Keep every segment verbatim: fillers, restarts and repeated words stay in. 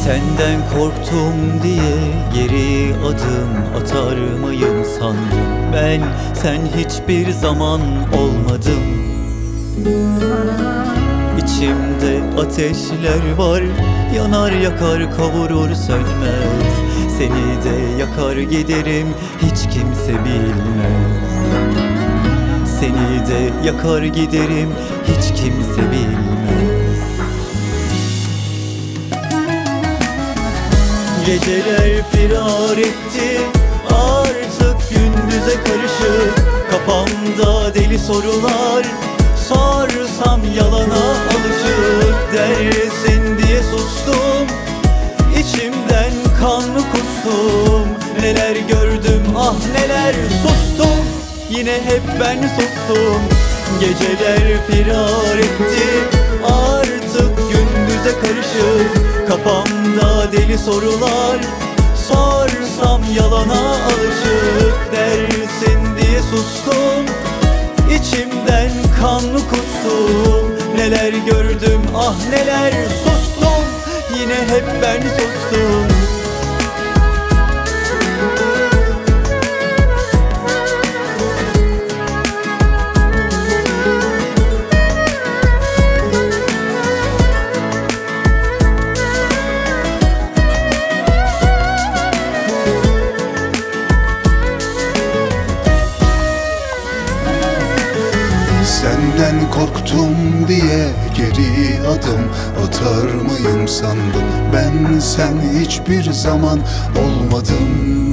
Senden korktum diye geri adım atar mıyım sandım. Ben sen hiçbir zaman olmadım. İçimde ateşler var, yanar yakar kavurur sönmez. Seni de yakar giderim, hiç kimse bilmez. Seni de yakar giderim, hiç kimse bilmez. Geceler firar etti, artık gündüze karışık. Kafamda deli sorular, sorsam yalana alışık. Dersin diye sustum, içimden kan kustum. Neler gördüm ah neler sustum, yine hep ben sustum. Geceler firar etti, artık gündüze karışık. Kafamda deli sorular, sorsam yalana alışık. Dersin diye sustum, içimden kan kustum. Neler gördüm ah neler sustum, yine hep ben sustum. Senden korktum diye geri adım atar mıyım sandım. Ben sen hiçbir zaman olmadım.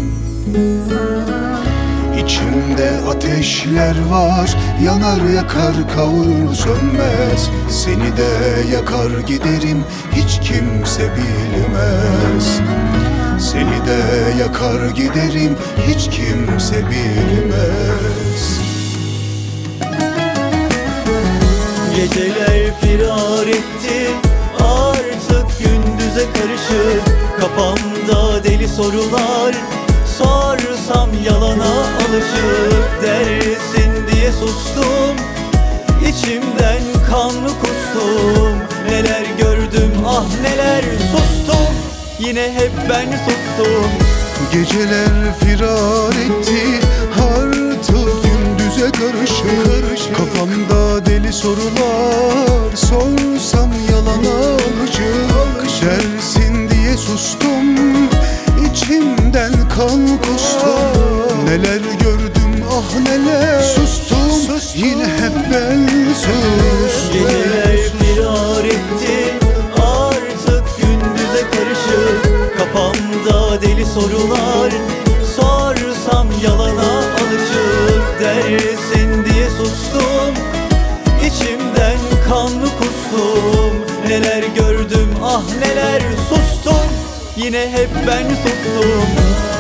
İçimde ateşler var, yanar yakar kavurur sönmez. Seni de yakar giderim, hiç kimse bilmez. Seni de yakar giderim, hiç kimse bilmez. Geceler firar etti, artık gündüze karışık. Kafamda deli sorular, sorsam yalana alışık. Dersin diye sustum, içimden kan kustum. Neler gördüm ah neler sustum, yine hep ben sustum. Geceler firar etti, artık gündüze karışık. Kafamda deli sorular, sorsam yalana alışık. Dersin diye sustum, içimden kan kustum. Neler gördüm ah neler sustum, yine hep ben sustum. Geceler firar etti, artık gündüze karışık. Kafamda deli sorular, sorsam yalana alışık. Dersin diye sustum, içimden kan kustum. Neler gördüm ah neler sustum, yine hep ben sustum.